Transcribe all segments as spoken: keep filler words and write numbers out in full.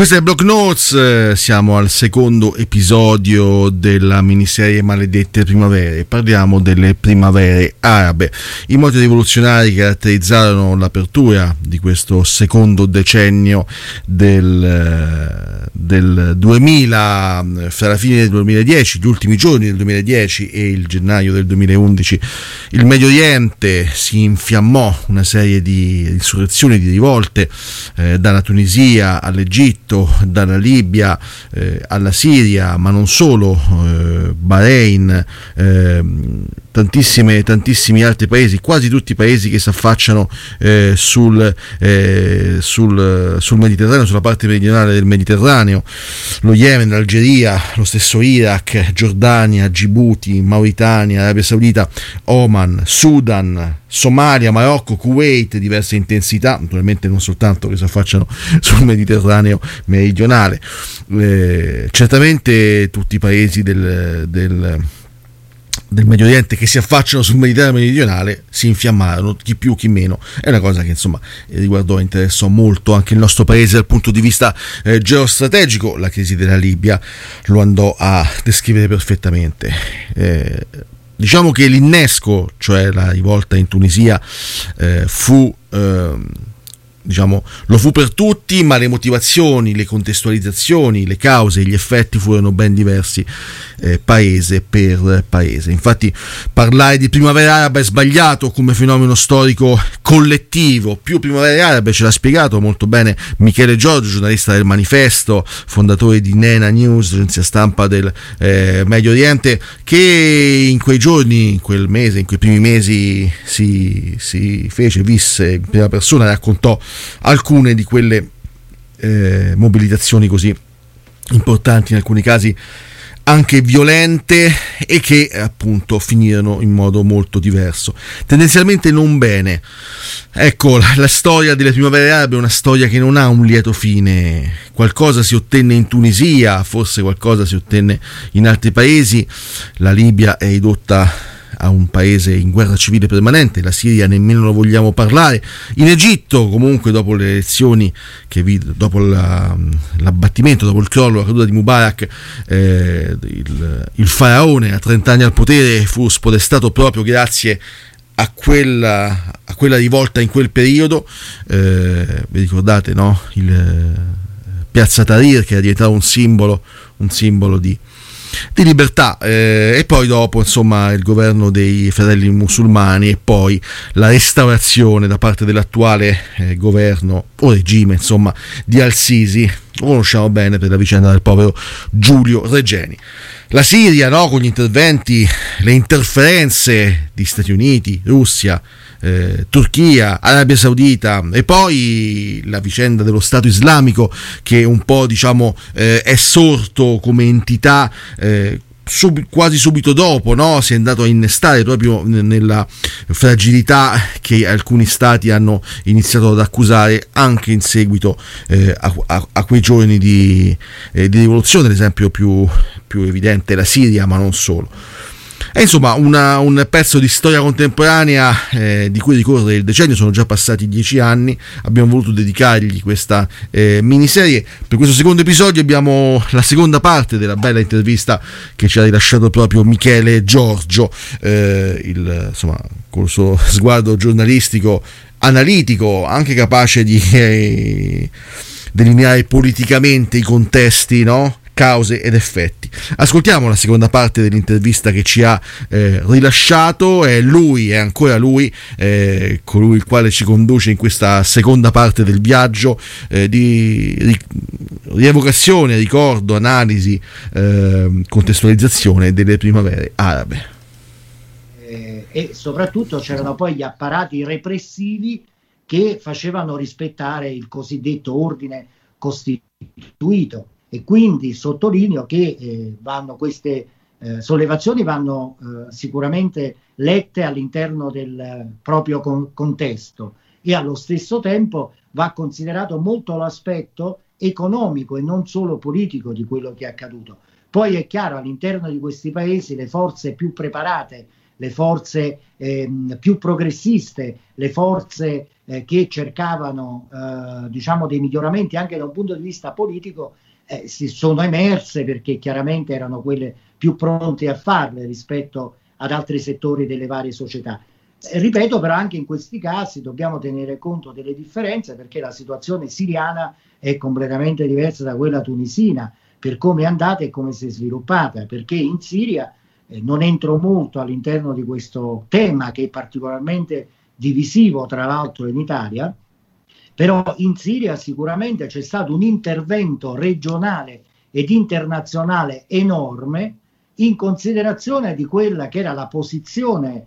Questo è Block Notes, eh, siamo al secondo episodio della miniserie Maledette Primavere. Parliamo delle primavere arabe, i moti rivoluzionari che caratterizzarono l'apertura di questo secondo decennio del, del duemila, fra la fine del duemiladieci, gli ultimi giorni del duemiladieci e il gennaio del duemilaundici. Il Medio Oriente si infiammò, una serie di insurrezioni, di rivolte, eh, dalla Tunisia all'Egitto, dalla Libia eh, alla Siria, ma non solo, eh, Bahrain, eh, tantissime, tantissimi altri paesi, quasi tutti i paesi che si affacciano eh, sul, eh, sul, sul Mediterraneo, sulla parte meridionale del Mediterraneo, lo Yemen, l'Algeria, lo stesso Iraq, Giordania, Djibouti, Mauritania, Arabia Saudita, Oman, Sudan, Somalia, Marocco, Kuwait, diverse intensità, naturalmente non soltanto che si affacciano sul Mediterraneo meridionale, eh, certamente tutti i paesi del, del del Medio Oriente che si affacciano sul Mediterraneo meridionale si infiammarono, chi più chi meno. È una cosa che insomma riguardò e interessò molto anche il nostro paese dal punto di vista eh, geostrategico. La crisi della Libia lo andò a descrivere perfettamente. Eh, diciamo che l'innesco, cioè la rivolta in Tunisia, eh, fu eh, diciamo lo fu per tutti, ma le motivazioni, le contestualizzazioni, le cause, gli effetti furono ben diversi eh, paese per paese. Infatti parlare di primavera araba è sbagliato come fenomeno storico collettivo. Più primavere arabe ce l'ha spiegato molto bene Michele Giorgio, giornalista del Manifesto, fondatore di Nena News, agenzia stampa del eh, Medio Oriente, che in quei giorni, in quel mese, in quei primi mesi si, si fece, visse in prima persona, raccontò alcune di quelle eh, mobilitazioni così importanti, in alcuni casi anche violente, e che appunto finirono in modo molto diverso, tendenzialmente non bene. Ecco, la, la storia delle primavere arabe è una storia che non ha un lieto fine. Qualcosa si ottenne in Tunisia, forse qualcosa si ottenne in altri paesi. La Libia è ridotta a un paese in guerra civile permanente, la Siria nemmeno lo vogliamo parlare. In Egitto, comunque, dopo le elezioni che vide, dopo la, l'abbattimento, dopo il crollo, la caduta di Mubarak, eh, il, il faraone a trenta anni al potere fu spodestato proprio grazie a quella, a quella rivolta in quel periodo. Eh, vi ricordate, no? Il eh, Piazza Tahrir, che era diventato un simbolo, un simbolo di di libertà, eh, e poi dopo insomma il governo dei fratelli musulmani, e poi la restaurazione da parte dell'attuale eh, governo o regime insomma di Al-Sisi. Lo conosciamo bene per la vicenda del povero Giulio Regeni. La Siria, no, con gli interventi, le interferenze di Stati Uniti, Russia, Eh, Turchia, Arabia Saudita, e poi la vicenda dello Stato Islamico, che un po' diciamo eh, è sorto come entità eh, sub, quasi subito dopo, no? Si è andato a innestare proprio nella fragilità che alcuni stati hanno iniziato ad accusare anche in seguito eh, a, a, a quei giorni di, eh, di rivoluzione. L'esempio più, più evidente è la Siria, ma non solo. È insomma una, un pezzo di storia contemporanea eh, di cui ricorre il decennio. Sono già passati dieci anni, abbiamo voluto dedicargli questa eh, miniserie. Per questo secondo episodio abbiamo la seconda parte della bella intervista che ci ha rilasciato proprio Michele Giorgio, eh, il, insomma, col suo sguardo giornalistico, analitico, anche capace di eh, delineare politicamente i contesti, no? Cause ed effetti. Ascoltiamo la seconda parte dell'intervista che ci ha eh, rilasciato. È lui, è ancora lui, eh, colui il quale ci conduce in questa seconda parte del viaggio eh, di ri- rievocazione, ricordo, analisi, eh, contestualizzazione delle primavere arabe. Eh, e soprattutto c'erano poi gli apparati repressivi che facevano rispettare il cosiddetto ordine costituito. E quindi sottolineo che eh, vanno queste eh, sollevazioni vanno eh, sicuramente lette all'interno del eh, proprio con- contesto, e allo stesso tempo va considerato molto l'aspetto economico e non solo politico di quello che è accaduto. Poi è chiaro, all'interno di questi paesi le forze più preparate le forze eh, più progressiste, le forze eh, che cercavano eh, diciamo dei miglioramenti anche da un punto di vista politico, eh, si sono emerse perché chiaramente erano quelle più pronte a farle rispetto ad altri settori delle varie società. Eh, ripeto, però anche in questi casi dobbiamo tenere conto delle differenze, perché la situazione siriana è completamente diversa da quella tunisina, per come è andata e come si è sviluppata, perché in Siria, eh, non entro molto all'interno di questo tema che è particolarmente divisivo tra l'altro in Italia, però in Siria sicuramente c'è stato un intervento regionale ed internazionale enorme in considerazione di quella che era la posizione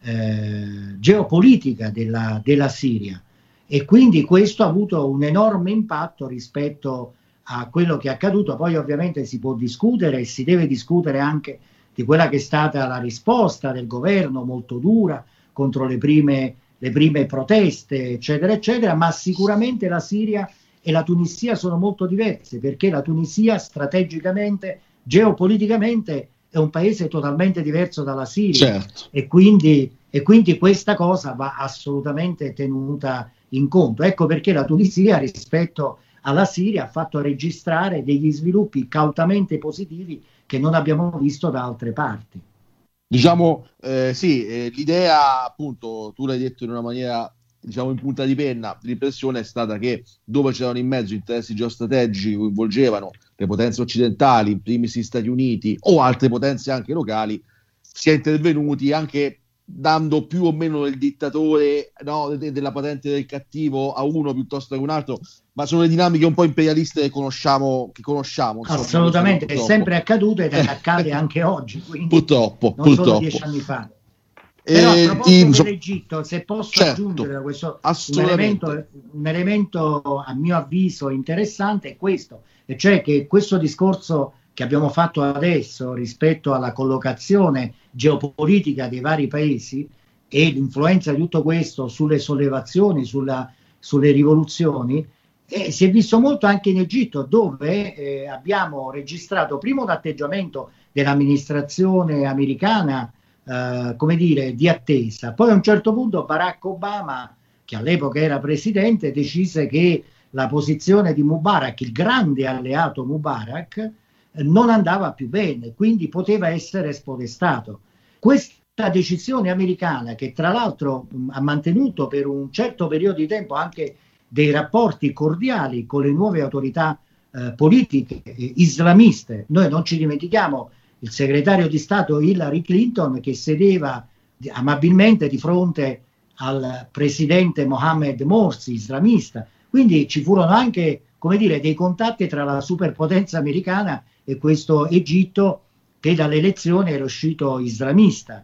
eh, geopolitica della, della Siria, e quindi questo ha avuto un enorme impatto rispetto a quello che è accaduto. Poi ovviamente si può discutere e si deve discutere anche di quella che è stata la risposta del governo molto dura contro le prime, le prime proteste, eccetera, eccetera, ma sicuramente la Siria e la Tunisia sono molto diverse, perché la Tunisia strategicamente, geopoliticamente è un paese totalmente diverso dalla Siria, certo. e, quindi, e quindi questa cosa va assolutamente tenuta in conto. Ecco perché la Tunisia rispetto alla Siria ha fatto registrare degli sviluppi cautamente positivi che non abbiamo visto da altre parti. Diciamo, eh, sì, eh, l'idea, appunto, tu l'hai detto in una maniera, diciamo, in punta di penna, l'impressione è stata che dove c'erano in mezzo interessi geostrategici che coinvolgevano le potenze occidentali, in primis gli Stati Uniti o altre potenze anche locali, si è intervenuti anche dando più o meno il dittatore, no, de- della patente del cattivo a uno piuttosto che un altro, ma sono le dinamiche un po' imperialiste che conosciamo, che conosciamo insomma, assolutamente, è sempre accaduto ed accade anche oggi, quindi purtroppo, non purtroppo. solo dieci anni fa. Però a proposito ti... dell'Egitto, se posso certo, aggiungere questo, un elemento, un elemento a mio avviso interessante è questo, e cioè che questo discorso che abbiamo fatto adesso rispetto alla collocazione geopolitica dei vari paesi e l'influenza di tutto questo sulle sollevazioni, sulla, sulle rivoluzioni, eh, si è visto molto anche in Egitto, dove eh, abbiamo registrato prima un atteggiamento dell'amministrazione americana Uh, come dire, di attesa. Poi a un certo punto Barack Obama, che all'epoca era presidente, decise che la posizione di Mubarak, il grande alleato Mubarak, eh, non andava più bene, quindi poteva essere spodestato. Questa decisione americana, che tra l'altro mh, ha mantenuto per un certo periodo di tempo anche dei rapporti cordiali con le nuove autorità eh, politiche eh, islamiste, noi non ci dimentichiamo il segretario di Stato Hillary Clinton che sedeva amabilmente di fronte al presidente Mohammed Morsi, islamista. Quindi ci furono anche, come dire, dei contatti tra la superpotenza americana e questo Egitto che dalle elezioni era uscito islamista.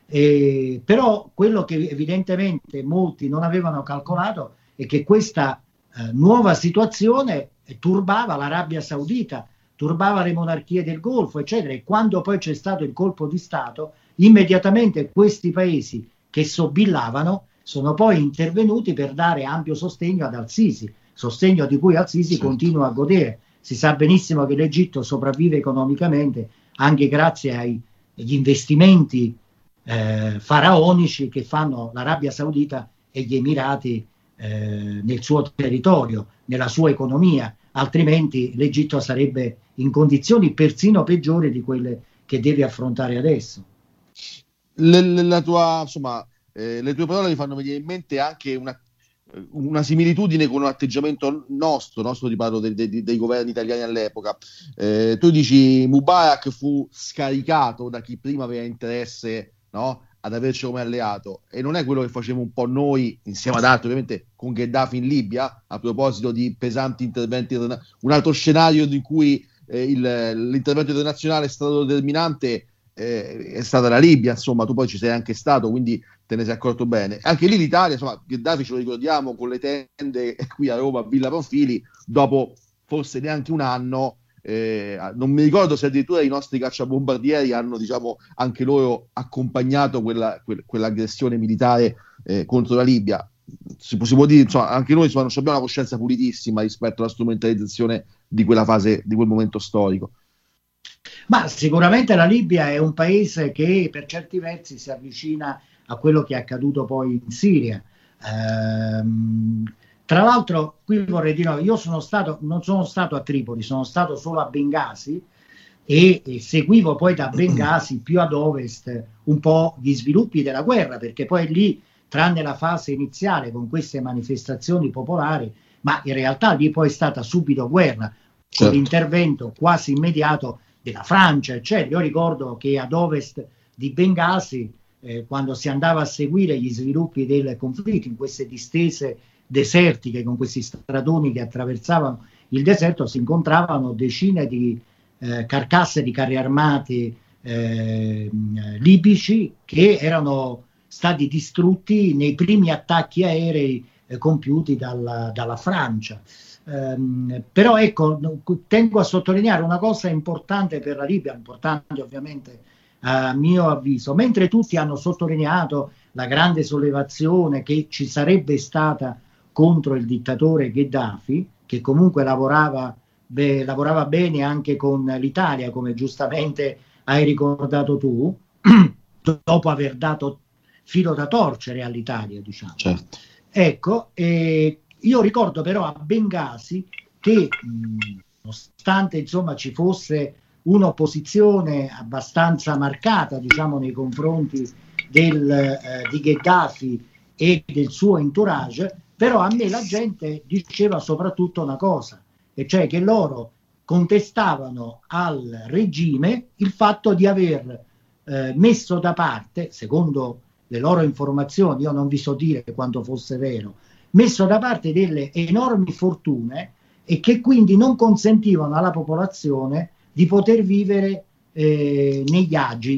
Eh, però quello che evidentemente molti non avevano calcolato è che questa eh, nuova situazione turbava l'Arabia Saudita, turbava le monarchie del Golfo, eccetera, e quando poi c'è stato il colpo di Stato, immediatamente questi paesi che sobillavano sono poi intervenuti per dare ampio sostegno ad Al-Sisi, sostegno di cui Al-Sisi certo. continua a godere. Si sa benissimo che l'Egitto sopravvive economicamente anche grazie ai, agli investimenti eh, faraonici che fanno l'Arabia Saudita e gli Emirati eh, nel suo territorio, nella sua economia, altrimenti l'Egitto sarebbe in condizioni persino peggiori di quelle che deve affrontare adesso. Le, la tua, insomma, eh, le tue parole mi fanno venire in mente anche una, una similitudine con un atteggiamento nostro, nostro ti parlo dei, dei, dei governi italiani all'epoca. Eh, tu dici Mubarak fu scaricato da chi prima aveva interesse, no, ad averci come alleato, e non è quello che facevamo un po' noi insieme ad altri, ovviamente con Gheddafi in Libia, a proposito di pesanti interventi, un altro scenario in cui eh, il, l'intervento internazionale è stato determinante eh, è stata la Libia, insomma tu poi ci sei anche stato, quindi te ne sei accorto bene. Anche lì l'Italia, insomma, Gheddafi ce lo ricordiamo con le tende qui a Roma, a Villa Pamphili, dopo forse neanche un anno. Eh, non mi ricordo se addirittura i nostri cacciabombardieri hanno, diciamo, anche loro accompagnato quella, que- quell'aggressione militare eh, contro la Libia. Si può, si può dire, insomma, anche noi insomma, non abbiamo una coscienza pulitissima rispetto alla strumentalizzazione di quella fase, di quel momento storico. Ma sicuramente la Libia è un paese che per certi versi si avvicina a quello che è accaduto poi in Siria. Ehm, tra l'altro, qui vorrei dire, io sono stato, non sono stato a Tripoli, sono stato solo a Bengasi e, e seguivo poi da Bengasi più ad ovest un po' gli sviluppi della guerra, perché poi lì, tranne la fase iniziale con queste manifestazioni popolari, ma in realtà lì poi è stata subito guerra, certo, con l'intervento quasi immediato della Francia, eccetera. Io ricordo che ad ovest di Bengasi, eh, quando si andava a seguire gli sviluppi del conflitto in queste distese desertiche, con questi stradoni che attraversavano il deserto, si incontravano decine di eh, carcasse di carri armati eh, libici che erano stati distrutti nei primi attacchi aerei eh, compiuti dalla, dalla Francia. Um, però ecco, tengo a sottolineare una cosa importante per la Libia, importante ovviamente a mio avviso, mentre tutti hanno sottolineato la grande sollevazione che ci sarebbe stata contro il dittatore Gheddafi, che comunque lavorava, beh, lavorava bene anche con l'Italia, come giustamente hai ricordato tu, dopo aver dato filo da torcere all'Italia, diciamo. Certo. Ecco, eh, io ricordo però a Bengasi che mh, nonostante insomma ci fosse un'opposizione abbastanza marcata, diciamo, nei confronti del, eh, di Gheddafi e del suo entourage, però a me la gente diceva soprattutto una cosa, e cioè che loro contestavano al regime il fatto di aver eh, messo da parte, secondo le loro informazioni, io non vi so dire quanto fosse vero, messo da parte delle enormi fortune e che quindi non consentivano alla popolazione di poter vivere eh, negli agi.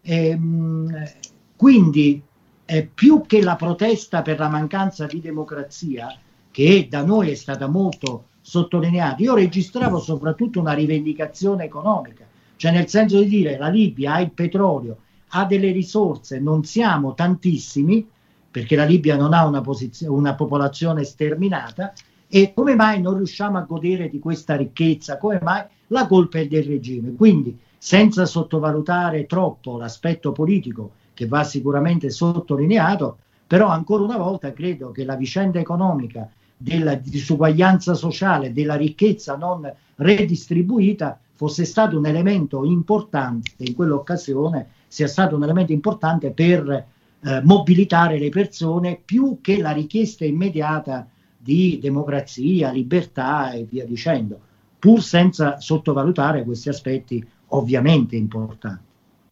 Ehm, quindi eh, più che la protesta per la mancanza di democrazia, che da noi è stata molto sottolineata, io registravo soprattutto una rivendicazione economica, cioè nel senso di dire la Libia ha il petrolio, ha delle risorse, non siamo tantissimi, perché la Libia non ha una, posizione, una popolazione sterminata, e come mai non riusciamo a godere di questa ricchezza? Come mai? La colpa è del regime. Quindi, senza sottovalutare troppo l'aspetto politico, che va sicuramente sottolineato, però ancora una volta credo che la vicenda economica della disuguaglianza sociale, della ricchezza non redistribuita, fosse stato un elemento importante, in quell'occasione sia stato un elemento importante per Eh, mobilitare le persone, più che la richiesta immediata di democrazia, libertà e via dicendo, pur senza sottovalutare questi aspetti ovviamente importanti.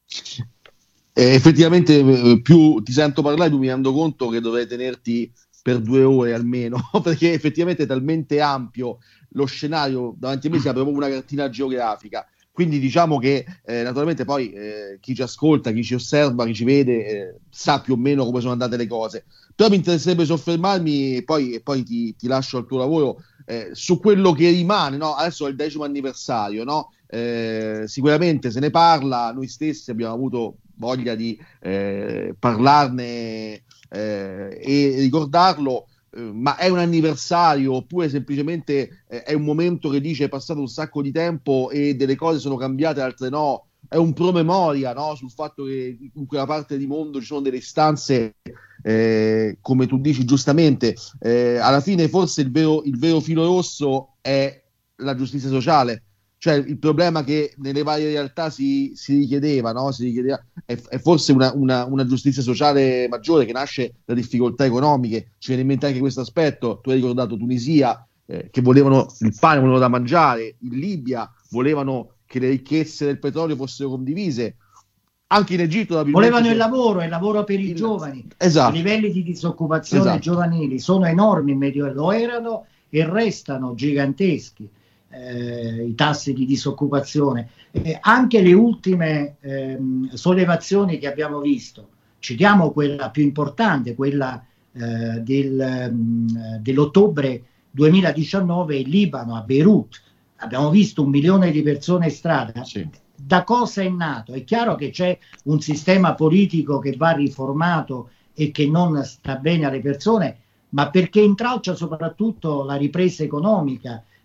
Eh, effettivamente più ti sento parlare, tu mi rendo conto che dovrei tenerti per due ore almeno, perché effettivamente è talmente ampio lo scenario, davanti a me si apre proprio una cartina geografica. Quindi diciamo che eh, naturalmente poi eh, chi ci ascolta, chi ci osserva, chi ci vede, eh, sa più o meno come sono andate le cose. Però mi interesserebbe soffermarmi, e poi, e poi ti, ti lascio al tuo lavoro, eh, su quello che rimane, no? Adesso è il decimo anniversario, no? Eh, sicuramente se ne parla, noi stessi abbiamo avuto voglia di eh, parlarne eh, e ricordarlo. Ma è un anniversario oppure semplicemente eh, è un momento che dice è passato un sacco di tempo e delle cose sono cambiate, altre no? È un promemoria, no? Sul fatto che in quella parte di mondo ci sono delle istanze, eh, come tu dici giustamente, eh, alla fine forse il vero, il vero filo rosso è la giustizia sociale. Cioè il problema che nelle varie realtà si, si richiedeva, no? Si richiedeva è, è forse una, una, una giustizia sociale maggiore che nasce da difficoltà economiche. Ci viene in mente anche questo aspetto. Tu hai ricordato Tunisia, eh, che volevano il pane, volevano da mangiare, in Libia volevano che le ricchezze del petrolio fossero condivise, anche in Egitto volevano il lavoro, il lavoro per i il... giovani. Esatto. I livelli di disoccupazione esatto. giovanili sono enormi in Medio Oriente, lo erano e restano giganteschi. Eh, i tassi di disoccupazione, eh, anche le ultime ehm, sollevazioni che abbiamo visto, citiamo quella più importante, quella eh, del, mh, dell'ottobre duemiladiciannove in Libano, a Beirut. Abbiamo visto un milione di persone in strada. Sì. Da cosa è nato? È chiaro che c'è un sistema politico che va riformato e che non sta bene alle persone, ma perché intralcia soprattutto la ripresa economica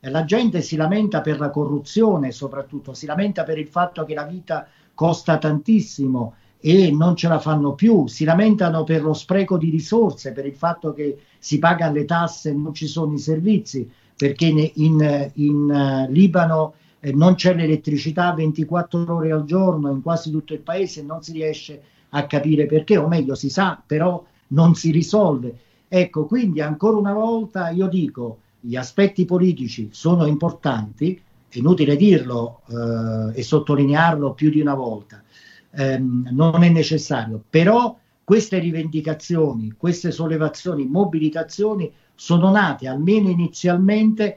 Eh, la gente si lamenta per la corruzione, soprattutto si lamenta per il fatto che la vita costa tantissimo e non ce la fanno più, si lamentano per lo spreco di risorse, per il fatto che si pagano le tasse e non ci sono i servizi, perché in, in, in uh, Libano eh, non c'è l'elettricità ventiquattro ore al giorno in quasi tutto il paese e non si riesce a capire perché, o meglio si sa, però non si risolve. Ecco, quindi ancora una volta io dico, gli aspetti politici sono importanti, è inutile dirlo eh, e sottolinearlo più di una volta, ehm, non è necessario, però queste rivendicazioni, queste sollevazioni, mobilitazioni sono nate almeno inizialmente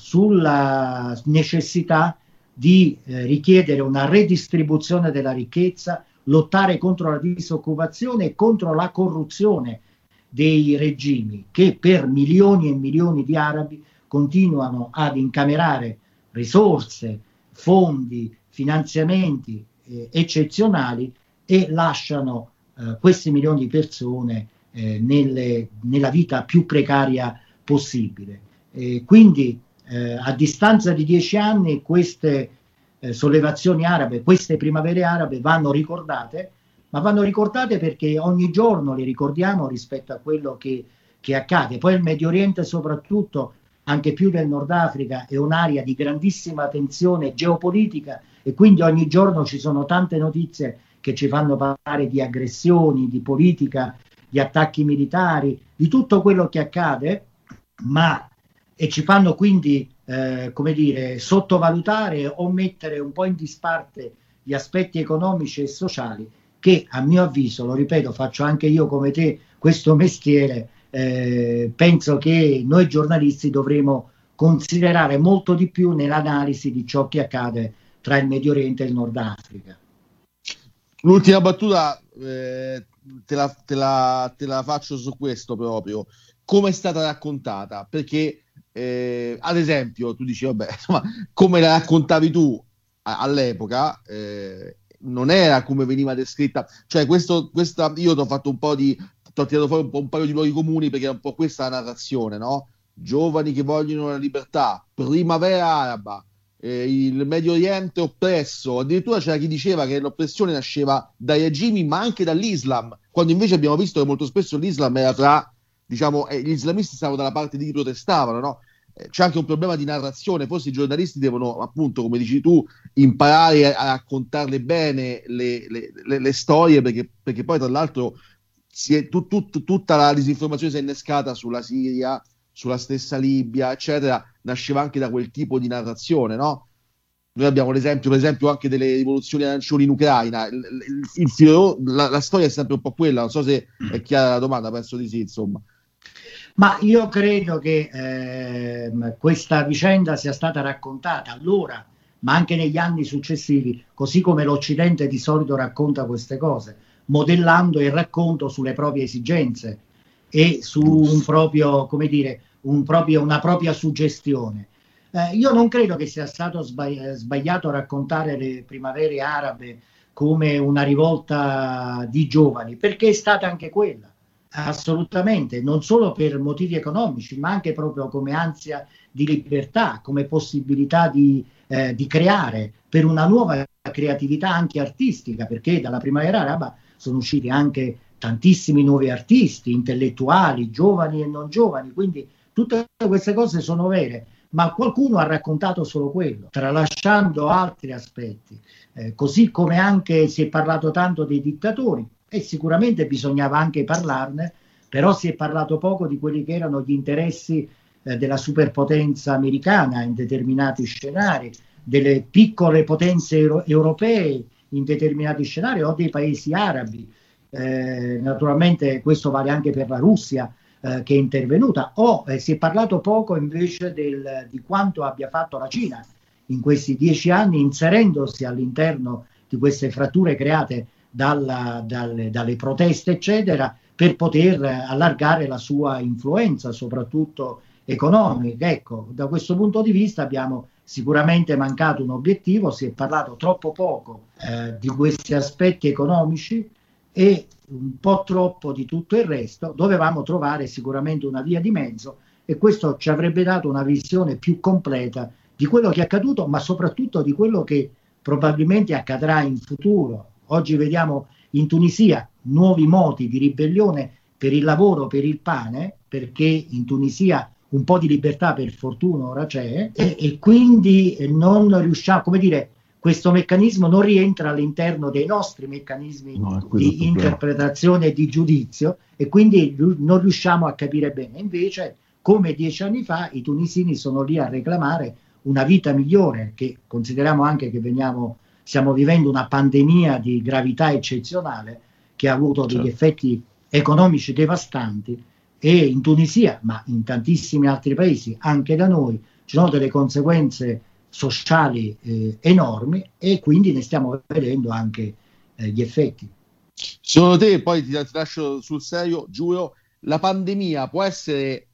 sulla necessità di eh, richiedere una redistribuzione della ricchezza, lottare contro la disoccupazione e contro la corruzione dei regimi che per milioni e milioni di arabi continuano ad incamerare risorse, fondi, finanziamenti eh, eccezionali e lasciano eh, questi milioni di persone eh, nelle, nella vita più precaria possibile. Eh, quindi eh, a distanza di dieci anni queste eh, sollevazioni arabe, queste primavere arabe vanno ricordate, ma vanno ricordate perché ogni giorno le ricordiamo rispetto a quello che, che accade. Poi il Medio Oriente soprattutto, anche più del Nord Africa, è un'area di grandissima tensione geopolitica e quindi ogni giorno ci sono tante notizie che ci fanno parlare di aggressioni, di politica, di attacchi militari, di tutto quello che accade, ma e ci fanno quindi, eh, come dire, sottovalutare o mettere un po' in disparte gli aspetti economici e sociali che a mio avviso, lo ripeto, faccio anche io come te questo mestiere, eh, penso che noi giornalisti dovremo considerare molto di più nell'analisi di ciò che accade tra il Medio Oriente e il Nord Africa. L'ultima battuta eh, te, la, te, la, te la faccio su questo proprio. Come è stata raccontata? Perché, eh, ad esempio, tu dici, vabbè, insomma, come la raccontavi tu a, all'epoca, eh, non era come veniva descritta, cioè questo, questa, io ti ho fatto un po' di, ti ho tirato fuori un, po', un paio di luoghi comuni perché è un po' questa la narrazione, no? Giovani che vogliono la libertà, primavera araba, eh, il Medio Oriente oppresso, addirittura c'era chi diceva che l'oppressione nasceva dai regimi ma anche dall'Islam, quando invece abbiamo visto che molto spesso l'Islam era tra, diciamo, eh, gli islamisti stavano dalla parte di chi protestavano, no? C'è anche un problema di narrazione, forse i giornalisti devono, appunto, come dici tu, imparare a, a raccontarle bene le, le, le, le storie, perché, perché poi tra l'altro si è, tu, tu, tutta la disinformazione si è innescata sulla Siria, sulla stessa Libia, eccetera, nasceva anche da quel tipo di narrazione, no? Noi abbiamo l'esempio, per esempio, anche delle rivoluzioni arancioni in Ucraina, il, il, il filo, la, la storia è sempre un po' quella, non so se è chiara la domanda, penso di sì, insomma. Ma io credo che eh, questa vicenda sia stata raccontata allora, ma anche negli anni successivi, così come l'Occidente di solito racconta queste cose, modellando il racconto sulle proprie esigenze e su un proprio, come dire, un proprio, una propria suggestione. Eh, io non credo che sia stato sbagli- sbagliato raccontare le primavere arabe come una rivolta di giovani, perché è stata anche quella. Assolutamente, non solo per motivi economici, ma anche proprio come ansia di libertà, come possibilità di, eh, di creare, per una nuova creatività anche artistica, perché dalla primavera araba sono usciti anche tantissimi nuovi artisti, intellettuali, giovani e non giovani, quindi tutte queste cose sono vere, ma qualcuno ha raccontato solo quello, tralasciando altri aspetti, eh, così come anche si è parlato tanto dei dittatori. E sicuramente bisognava anche parlarne, però si è parlato poco di quelli che erano gli interessi eh, della superpotenza americana in determinati scenari, delle piccole potenze euro- europee in determinati scenari o dei paesi arabi. Eh, naturalmente questo vale anche per la Russia eh, che è intervenuta, o eh, si è parlato poco invece del, di quanto abbia fatto la Cina in questi dieci anni inserendosi all'interno di queste fratture create Dalla, dalle, dalle proteste eccetera, per poter allargare la sua influenza soprattutto economica. Ecco, da questo punto di vista abbiamo sicuramente mancato un obiettivo, si è parlato troppo poco eh, di questi aspetti economici e un po' troppo di tutto il resto. Dovevamo trovare sicuramente una via di mezzo e questo ci avrebbe dato una visione più completa di quello che è accaduto, ma soprattutto di quello che probabilmente accadrà in futuro. Oggi vediamo in Tunisia nuovi moti di ribellione per il lavoro, per il pane, perché in Tunisia un po' di libertà per fortuna ora c'è, e, e quindi non riusciamo, come dire, questo meccanismo non rientra all'interno dei nostri meccanismi no, di interpretazione e di giudizio, e quindi non riusciamo a capire bene. Invece, come dieci anni fa, i tunisini sono lì a reclamare una vita migliore, che consideriamo anche che veniamo, stiamo vivendo una pandemia di gravità eccezionale che ha avuto degli certo. effetti economici devastanti, e in Tunisia, ma in tantissimi altri paesi, anche da noi, ci sono delle conseguenze sociali eh, enormi, e quindi ne stiamo vedendo anche eh, gli effetti. Secondo te, poi ti lascio sul serio, giuro, la pandemia può essere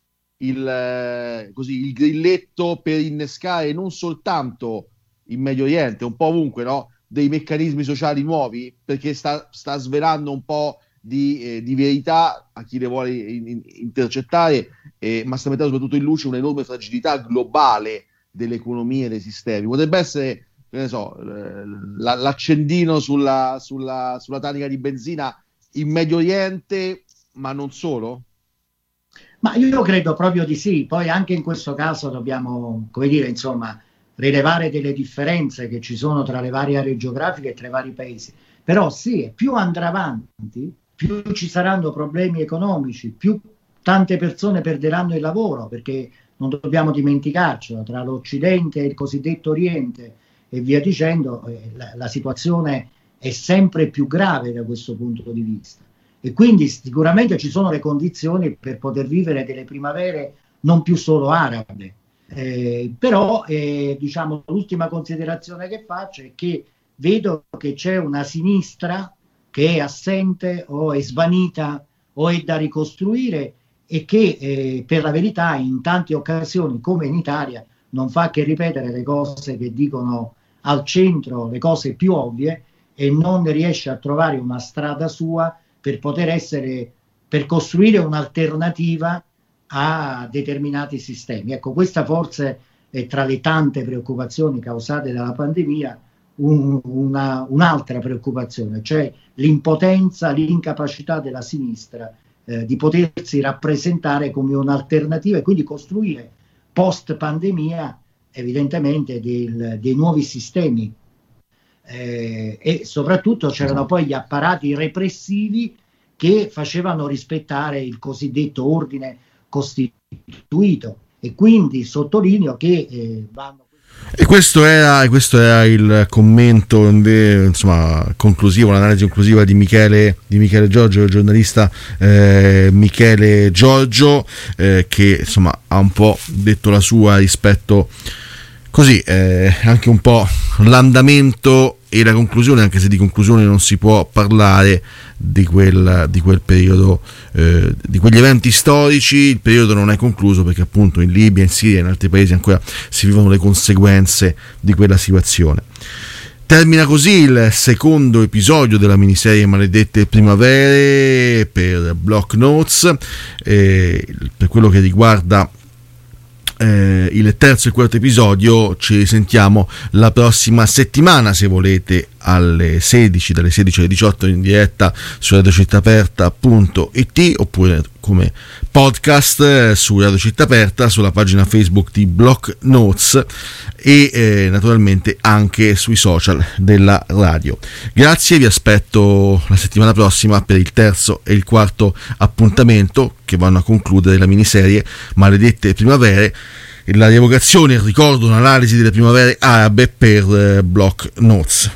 il, così, il grilletto per innescare non soltanto in Medio Oriente, un po' ovunque, no? Dei meccanismi sociali nuovi, perché sta, sta svelando un po' di, eh, di verità a chi le vuole in, in, intercettare, eh, ma sta mettendo soprattutto in luce un'enorme fragilità globale delle economie e dei sistemi. Potrebbe essere, che ne so, la, l'accendino sulla, sulla, sulla tanica di benzina in Medio Oriente, ma non solo? Ma io credo proprio di sì. Poi anche in questo caso dobbiamo, come dire, insomma, rilevare delle differenze che ci sono tra le varie aree geografiche e tra i vari paesi. Però sì, più andrà avanti, più ci saranno problemi economici, più tante persone perderanno il lavoro, perché non dobbiamo dimenticarcelo, tra l'Occidente e il cosiddetto Oriente e via dicendo, eh, la, la situazione è sempre più grave da questo punto di vista. E quindi sicuramente ci sono le condizioni per poter vivere delle primavere non più solo arabe. Eh, però eh, diciamo, l'ultima considerazione che faccio è che vedo che c'è una sinistra che è assente o è svanita o è da ricostruire, e che eh, per la verità in tante occasioni, come in Italia, non fa che ripetere le cose che dicono al centro, le cose più ovvie, e non riesce a trovare una strada sua per poter essere, per costruire un'alternativa a determinati sistemi. Ecco, questa forse è tra le tante preoccupazioni causate dalla pandemia un, una, un'altra preoccupazione, cioè l'impotenza, l'incapacità della sinistra eh, di potersi rappresentare come un'alternativa, e quindi costruire post pandemia evidentemente del, dei nuovi sistemi. Eh, e soprattutto c'erano poi gli apparati repressivi che facevano rispettare il cosiddetto ordine costituito, e quindi sottolineo che eh, vanno. E questo era, questo era il commento, insomma, conclusivo, l'analisi conclusiva di Michele, di Michele Giorgio, il giornalista eh, Michele Giorgio, eh, che insomma ha un po' detto la sua rispetto, così, eh, anche un po' l'andamento e la conclusione, anche se di conclusione non si può parlare, di quel, di quel periodo, eh, di quegli eventi storici. Il periodo non è concluso perché appunto in Libia, in Siria e in altri paesi ancora si vivono le conseguenze di quella situazione. Termina così il secondo episodio della miniserie Maledette Primavere per Block Notes. Eh, per quello che riguarda Eh, il terzo e il quarto episodio ci risentiamo la prossima settimana, se volete, alle sedici, dalle sedici alle diciotto in diretta su radio città aperta punto it, oppure come podcast eh, su Radio Città Aperta, sulla pagina Facebook di Block Notes, e eh, naturalmente anche sui social della radio. Grazie, vi aspetto la settimana prossima per il terzo e il quarto appuntamento, che vanno a concludere la miniserie Maledette Primavere, la rievocazione, il ricordo, un'analisi delle primavere arabe per eh, Block Notes.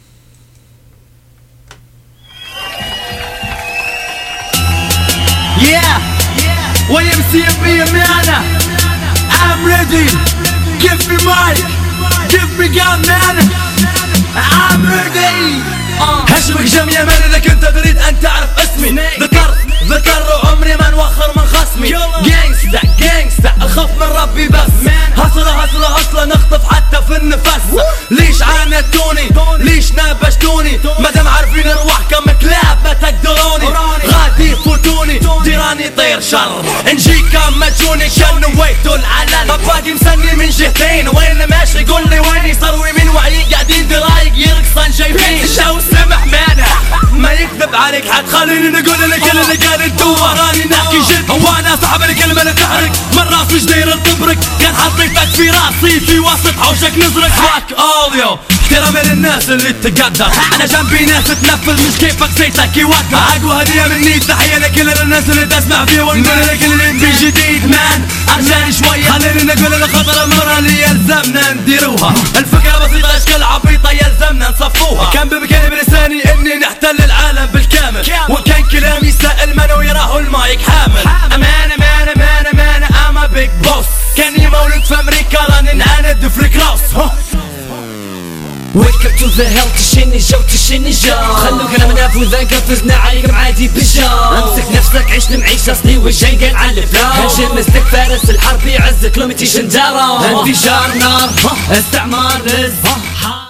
Yeah, Y M C A B معنا. I'm ready. Give me mic, give me gun man. I'm ready. هشمك جميع من اذا كنت تريد ان تعرف اسمي. ذكرت ذكر عمري ما نوخر من خصمي. جانجستا جانجستا الخوف من ربي بس. هصله هصله هصله نخطف حتى في النفس. ليش عاندتوني ليش نبشتوني مادام عارفين نروح كم كلاب ما تقدروني. غادي فوتوني جيراني طير شر نجيك مجوني كان نويتو العلن باقي مسني من جهتين وين ماشي قول لي وين صاروا من وعي قاعدين درايق يرقصن شايفين الجو سمح مانع ما يكذب عليك حد خليني نقول لك اللي قال انتو وراني نحكي جد هو انا صاحب الكلمه اللي تحرق من راس مش داير تبرك كان حطيتك في راسي في وسط حوشك نزرق فاك اوليو احترامي للناس اللي تقدر انا جنبي ناس تنفذ مش كيفك زيتك يوقف اقوى هديه مني تحيه لكل الناس اللي تسمع فيه ونقول لك اللي في جديد مان ارجاني شويه خليني نقول الخطر المره اللي يلزمنا نديروها الفكره بسيطه اشكال عبيطه يلزمنا نصفوها كان بامكاني بلساني اني نحتل العالم بالكامل وكان كلامي سائل من ويراه المايك حامل امان امان امان امان اما بيج بوس كاني مولود في امريكا راني نعاند في الكراوس Welcome to the hell تشيني جو تشيني جو خلوك انا منافذة قفزنا عليكم عادي بالجو امسك نفسك عيش المعيشة اصلي والجاي قال على الفلو هاجم مسلك فارس الحرب يعزك لو متيش ندارو انفجار نار استعمار رز